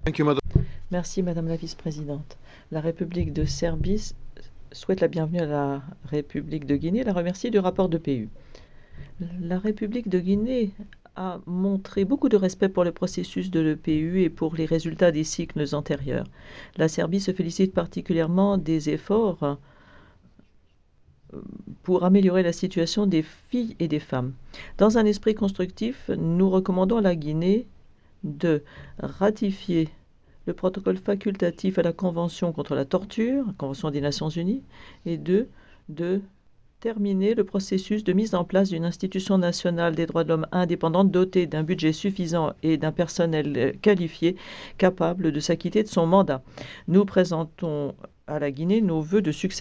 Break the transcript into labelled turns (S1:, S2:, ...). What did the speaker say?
S1: Merci, Madame la Vice-présidente. La République de Serbie souhaite la bienvenue à la République de Guinée et la remercie du rapport de PU. La République de Guinée a montré beaucoup de respect pour le processus de l'EPU et pour les résultats des cycles antérieurs. La Serbie se félicite particulièrement des efforts pour améliorer la situation des filles et des femmes. Dans un esprit constructif, nous recommandons à la Guinée de ratifier le protocole facultatif à la Convention contre la torture, Convention des Nations Unies, et de terminer le processus de mise en place d'une institution nationale des droits de l'homme indépendante dotée d'un budget suffisant et d'un personnel qualifié capable de s'acquitter de son mandat. Nous présentons à la Guinée nos vœux de succès